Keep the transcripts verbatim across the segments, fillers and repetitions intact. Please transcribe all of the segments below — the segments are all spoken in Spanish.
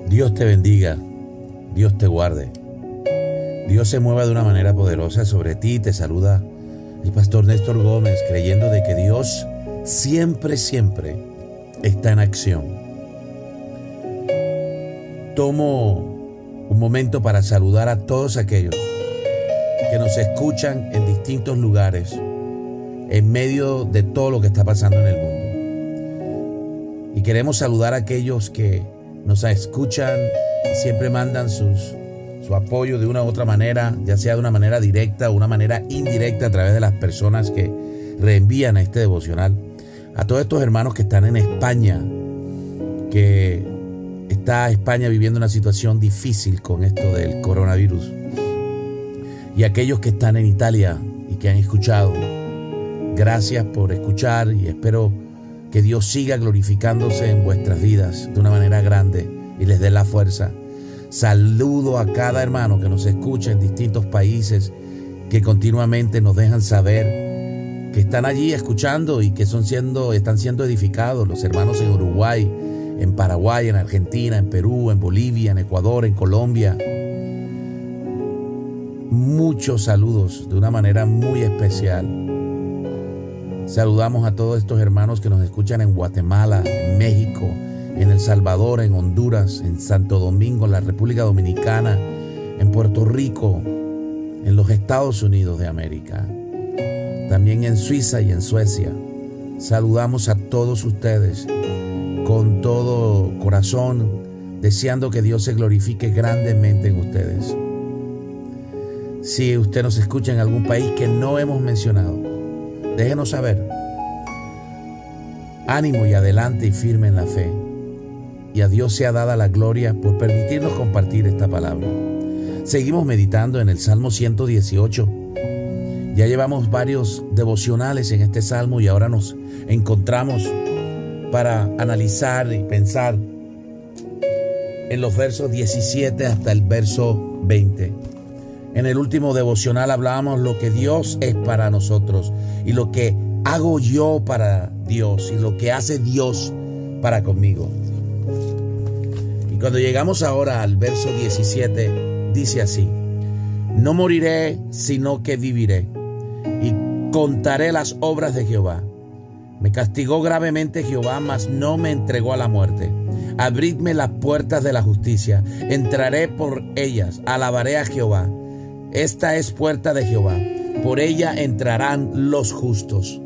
Dios te bendiga, Dios te guarde, Dios se mueva de una manera poderosa sobre ti. Te saluda el pastor Néstor Gómez, creyendo de que Dios siempre, siempre está en acción. Tomo un momento para saludar a todos aquellos que nos escuchan en distintos lugares, en medio de todo lo que está pasando en el mundo. Y queremos saludar a aquellos que nos escuchan y siempre mandan sus, su apoyo de una u otra manera, ya sea de una manera directa o una manera indirecta a través de las personas que reenvían a este devocional. A todos estos hermanos que están en España, que está España viviendo una situación difícil con esto del coronavirus. Y aquellos que están en Italia y que han escuchado, gracias por escuchar y espero que Dios siga glorificándose en vuestras vidas de una manera grande y les dé la fuerza. Saludo a cada hermano que nos escucha en distintos países, que continuamente nos dejan saber que están allí escuchando y que son siendo, están siendo edificados. Los hermanos en Uruguay, en Paraguay, en Argentina, en Perú, en Bolivia, en Ecuador, en Colombia. Muchos saludos de una manera muy especial. Saludamos a todos estos hermanos que nos escuchan en Guatemala, en México, en El Salvador, en Honduras, en Santo Domingo, en la República Dominicana, en Puerto Rico, en los Estados Unidos de América, también en Suiza y en Suecia. Saludamos a todos ustedes con todo corazón, deseando que Dios se glorifique grandemente en ustedes. Si usted nos escucha en algún país que no hemos mencionado, déjenos saber. Ánimo y adelante y firme en la fe. Y a Dios sea dada la gloria por permitirnos compartir esta palabra. Seguimos meditando en el Salmo ciento dieciocho. Ya llevamos varios devocionales en este salmo y ahora nos encontramos para analizar y pensar en los versos diecisiete hasta el verso veinte. En el último devocional hablábamos lo que Dios es para nosotros y lo que hago yo para Dios y lo que hace Dios para conmigo. Y cuando llegamos ahora al verso diecisiete, dice así: no moriré, sino que viviré y contaré las obras de Jehová. Me castigó gravemente Jehová, mas no me entregó a la muerte. Abridme las puertas de la justicia, entraré por ellas, alabaré a Jehová. Esta es puerta de Jehová, por ella entrarán los justos.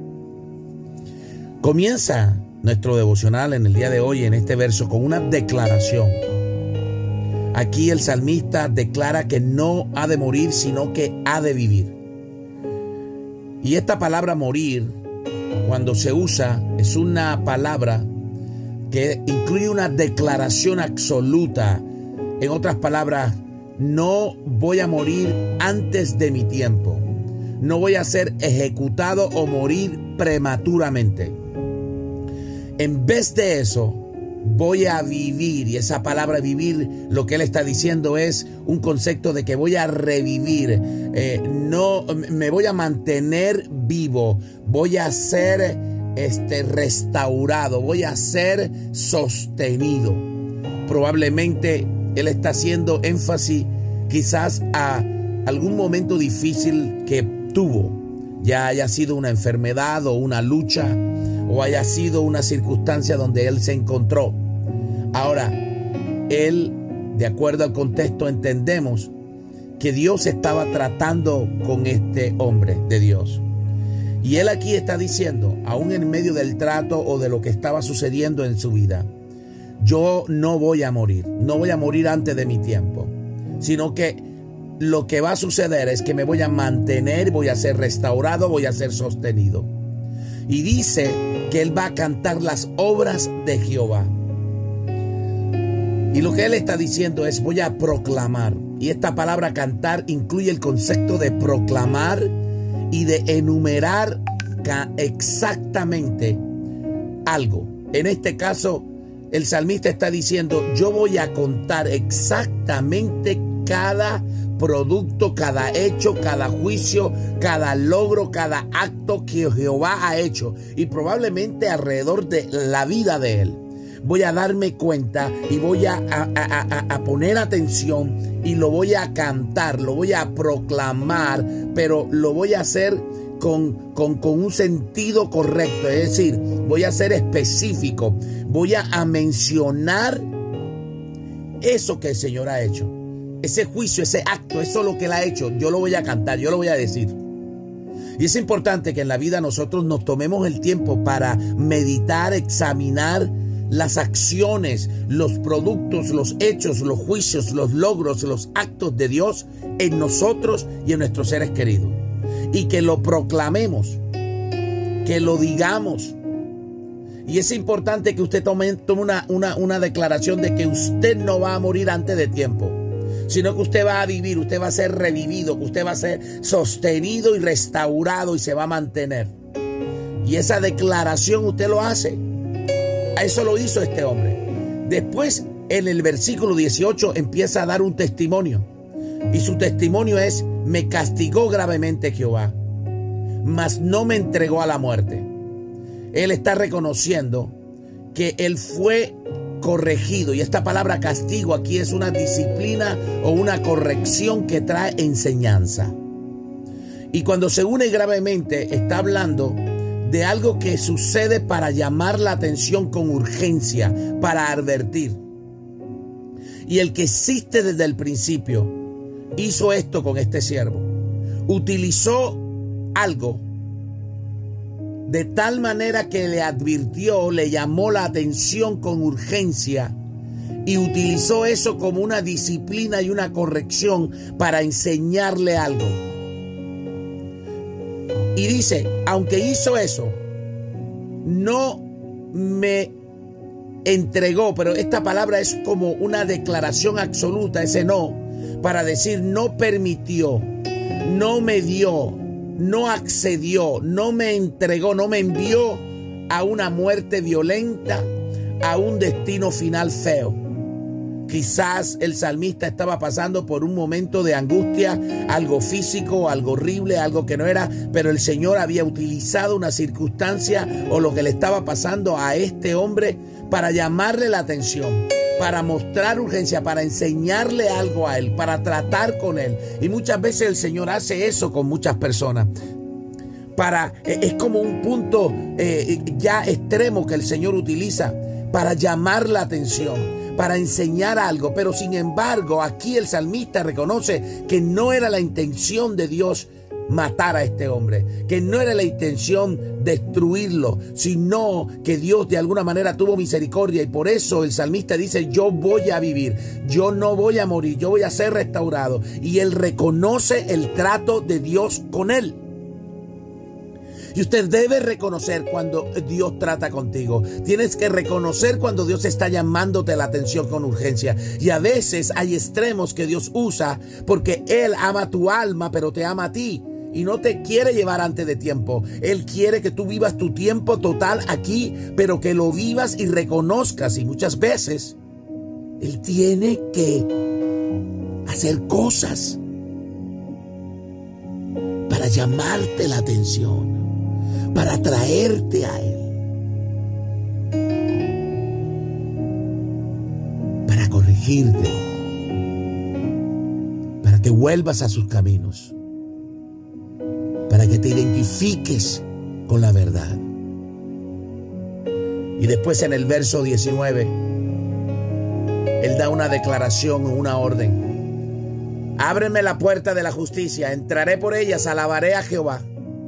Comienza nuestro devocional en el día de hoy, en este verso, con una declaración. Aquí el salmista declara que no ha de morir, sino que ha de vivir. Y esta palabra morir, cuando se usa, es una palabra que incluye una declaración absoluta. En otras palabras, no voy a morir antes de mi tiempo. No voy a ser ejecutado o morir prematuramente. En vez de eso, voy a vivir. Y esa palabra vivir, lo que él está diciendo es un concepto de que voy a revivir. Eh, no, me voy a mantener vivo. Voy a ser este, restaurado. Voy a ser sostenido. Probablemente él está haciendo énfasis quizás a algún momento difícil que tuvo, ya haya sido una enfermedad o una lucha o haya sido una circunstancia donde él se encontró. Ahora, él, de acuerdo al contexto, entendemos que Dios estaba tratando con este hombre de Dios. Y él aquí está diciendo, aún en medio del trato o de lo que estaba sucediendo en su vida, yo no voy a morir, no voy a morir antes de mi tiempo, sino que lo que va a suceder es que me voy a mantener, voy a ser restaurado, voy a ser sostenido. Y dice que él va a cantar las obras de Jehová. Y lo que él está diciendo es voy a proclamar. Y esta palabra cantar incluye el concepto de proclamar y de enumerar exactamente algo. En este caso, el salmista está diciendo, yo voy a contar exactamente cada producto, cada hecho, cada juicio, cada logro, cada acto que Jehová ha hecho. Y probablemente alrededor de la vida de él. voy a darme cuenta y voy a, a, a, a poner atención y lo voy a cantar, lo voy a proclamar, pero lo voy a hacer con, con, con un sentido correcto. Es decir, voy a ser específico, voy a, a mencionar eso que el Señor ha hecho. Ese juicio, ese acto, eso es lo que Él ha hecho. Yo lo voy a cantar, yo lo voy a decir. Y es importante que en la vida nosotros nos tomemos el tiempo para meditar, examinar las acciones, los productos, los hechos, los juicios, los logros, los actos de Dios en nosotros y en nuestros seres queridos. Y que lo proclamemos, que lo digamos. Y es importante que usted tome, tome una, una, una declaración de que usted no va a morir antes de tiempo, sino que usted va a vivir, usted va a ser revivido, que usted va a ser sostenido y restaurado y se va a mantener. Y esa declaración usted lo hace. A eso lo hizo este hombre. Después, en el versículo dieciocho, empieza a dar un testimonio. Y su testimonio es: me castigó gravemente Jehová, mas no me entregó a la muerte. Él está reconociendo que él fue corregido, y esta palabra castigo aquí es una disciplina o una corrección que trae enseñanza. Y cuando se une gravemente, está hablando de algo que sucede para llamar la atención con urgencia, para advertir. Y el que existe desde el principio hizo esto con este siervo. Utilizó algo de tal manera que le advirtió, le llamó la atención con urgencia y utilizó eso como una disciplina y una corrección para enseñarle algo. Y dice, aunque hizo eso, no me entregó, pero esta palabra es como una declaración absoluta, ese no, para decir no permitió, no me dio, no accedió, no me entregó, no me envió a una muerte violenta, a un destino final feo. Quizás el salmista estaba pasando por un momento de angustia, algo físico, algo horrible, algo que no era, pero el Señor había utilizado una circunstancia o lo que le estaba pasando a este hombre para llamarle la atención, para mostrar urgencia, para enseñarle algo a él, para tratar con él. Y muchas veces el Señor hace eso con muchas personas. Para, es como un punto eh, ya extremo que el Señor utiliza para llamar la atención, para enseñar algo. Pero sin embargo, aquí el salmista reconoce que no era la intención de Dios matar a este hombre, que no era la intención destruirlo, sino que Dios de alguna manera tuvo misericordia, y por eso el salmista dice: yo voy a vivir, yo no voy a morir, yo voy a ser restaurado. Y él reconoce el trato de Dios con él. Y usted debe reconocer cuando Dios trata contigo. Tienes que reconocer cuando Dios está llamándote la atención con urgencia. Y a veces hay extremos que Dios usa porque Él ama tu alma, pero te ama a ti. Y no te quiere llevar antes de tiempo. Él quiere que tú vivas tu tiempo total aquí, pero que lo vivas y reconozcas. Y muchas veces Él tiene que hacer cosas para llamarte la atención, para atraerte a Él, para corregirte, para que vuelvas a sus caminos, para que te identifiques con la verdad. Y después en el verso diecinueve, Él da una declaración, una orden. Ábreme la puerta de la justicia, entraré por ellas, alabaré a Jehová.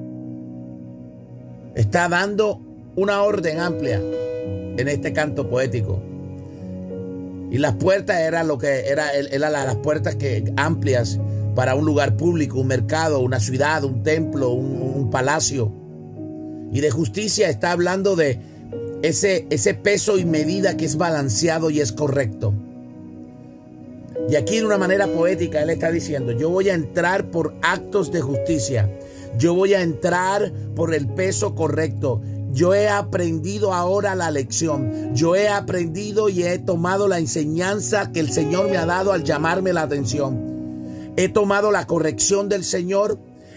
Está dando una orden amplia en este canto poético. Y las puertas eran lo que era, era las puertas que amplias para un lugar público, un mercado, una ciudad, un templo, un, un palacio. Y de justicia está hablando de ese, ese peso y medida que es balanceado y es correcto. Y aquí de una manera poética Él está diciendo: yo voy a entrar por actos de justicia. Yo voy a entrar por el peso correcto. Yo he aprendido ahora la lección. Yo he aprendido y he tomado la enseñanza que el Señor me ha dado al llamarme la atención. He tomado la corrección del Señor.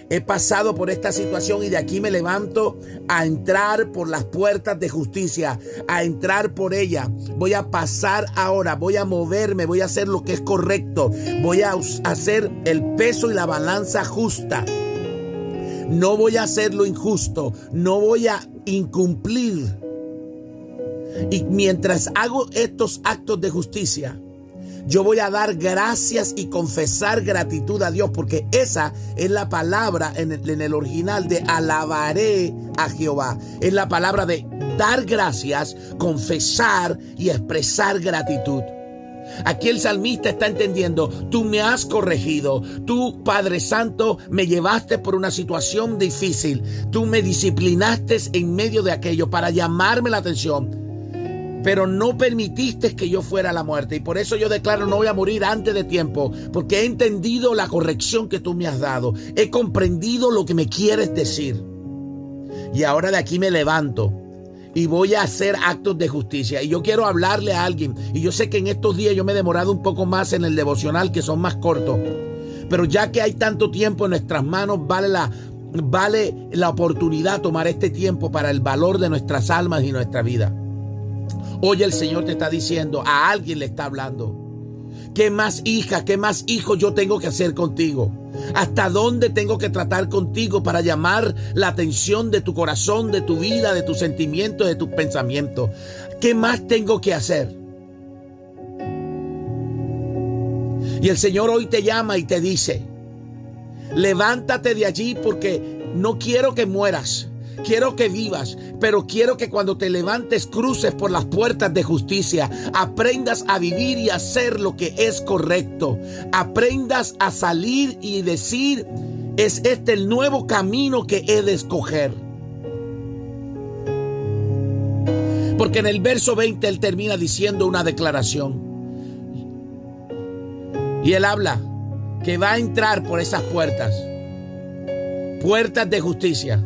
He pasado por esta situación y de aquí me levanto a entrar por las puertas de justicia, a entrar por ella. Voy a pasar ahora, voy a moverme, voy a hacer lo que es correcto. Voy a hacer el peso y la balanza justa. No voy a hacer lo injusto, no voy a incumplir. Y mientras hago estos actos de justicia, yo voy a dar gracias y confesar gratitud a Dios, porque esa es la palabra en el, en el original de alabaré a Jehová. Es la palabra de dar gracias, confesar y expresar gratitud. Aquí el salmista está entendiendo: tú me has corregido, tú, Padre Santo, me llevaste por una situación difícil, tú me disciplinaste en medio de aquello para llamarme la atención. Pero no permitiste que yo fuera a la muerte. Y por eso yo declaro: no voy a morir antes de tiempo. Porque he entendido la corrección que tú me has dado. He comprendido lo que me quieres decir. Y ahora de aquí me levanto y voy a hacer actos de justicia. Y yo quiero hablarle a alguien. Y yo sé que en estos días yo me he demorado un poco más en el devocional, que son más cortos. Pero ya que hay tanto tiempo en nuestras manos, vale la, vale la oportunidad tomar este tiempo para el valor de nuestras almas y nuestra vida. Hoy el Señor te está diciendo, a alguien le está hablando: ¿qué más hija, qué más hijo yo tengo que hacer contigo? ¿Hasta dónde tengo que tratar contigo para llamar la atención de tu corazón, de tu vida, de tus sentimientos, de tus pensamientos? ¿Qué más tengo que hacer? Y el Señor hoy te llama y te dice: levántate de allí, porque no quiero que mueras. Quiero que vivas, pero quiero que cuando te levantes cruces por las puertas de justicia. Aprendas a vivir y hacer lo que es correcto. Aprendas a salir y decir: es este el nuevo camino que he de escoger. Porque en el verso veinte él termina diciendo una declaración. Y él habla que va a entrar por esas puertas. Puertas de justicia.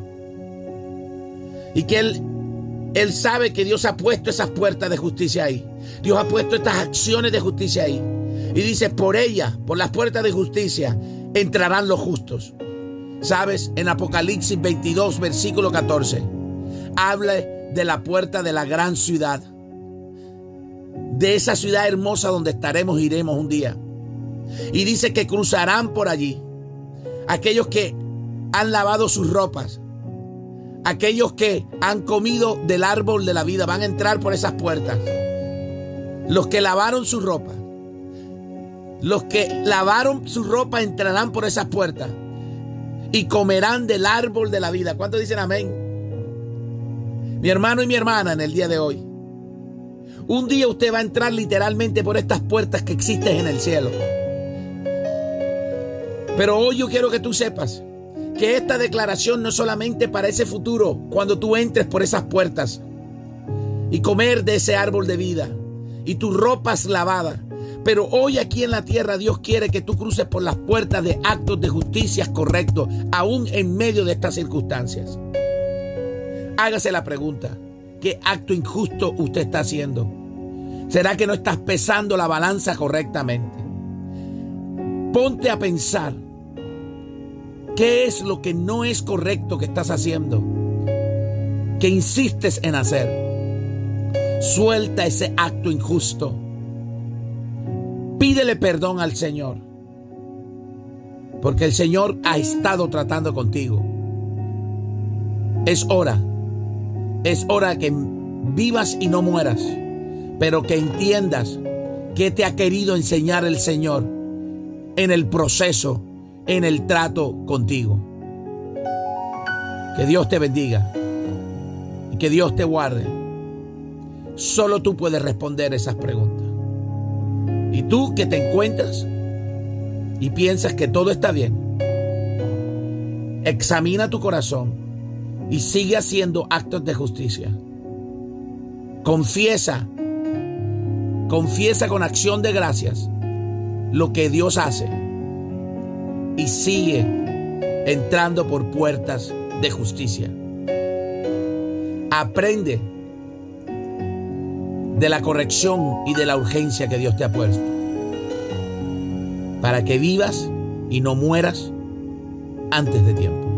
Y que él, él sabe que Dios ha puesto esas puertas de justicia ahí. Dios ha puesto estas acciones de justicia ahí. Y dice: por ella, por las puertas de justicia, entrarán los justos. ¿Sabes? En Apocalipsis veintidós, versículo catorce, habla de la puerta de la gran ciudad. De esa ciudad hermosa donde estaremos, iremos un día. Y dice que cruzarán por allí aquellos que han lavado sus ropas. Aquellos que han comido del árbol de la vida van a entrar por esas puertas. Los que lavaron su ropa. Los que lavaron su ropa entrarán por esas puertas y comerán del árbol de la vida. ¿Cuántos dicen amén? Mi hermano y mi hermana, en el día de hoy, un día usted va a entrar literalmente por estas puertas que existen en el cielo. Pero hoy yo quiero que tú sepas que esta declaración no es solamente para ese futuro, cuando tú entres por esas puertas y comer de ese árbol de vida y tus ropas lavadas. Pero hoy aquí en la tierra Dios quiere que tú cruces por las puertas de actos de justicia correctos, aún en medio de estas circunstancias. Hágase la pregunta: ¿qué acto injusto usted está haciendo? ¿Será que no estás pesando la balanza correctamente? Ponte a pensar. ¿Qué es lo que no es correcto que estás haciendo? ¿Qué insistes en hacer? Suelta ese acto injusto. Pídele perdón al Señor. Porque el Señor ha estado tratando contigo. Es hora. Es hora que vivas y no mueras. Pero que entiendas qué te ha querido enseñar el Señor en el proceso, en el trato contigo. Que Dios te bendiga y que Dios te guarde. Solo tú puedes responder esas preguntas. Y tú que te encuentras y piensas que todo está bien, examina tu corazón y sigue haciendo actos de justicia. Confiesa, confiesa con acción de gracias lo que Dios hace. Y sigue entrando por puertas de justicia. Aprende de la corrección y de la urgencia que Dios te ha puesto, para que vivas y no mueras antes de tiempo.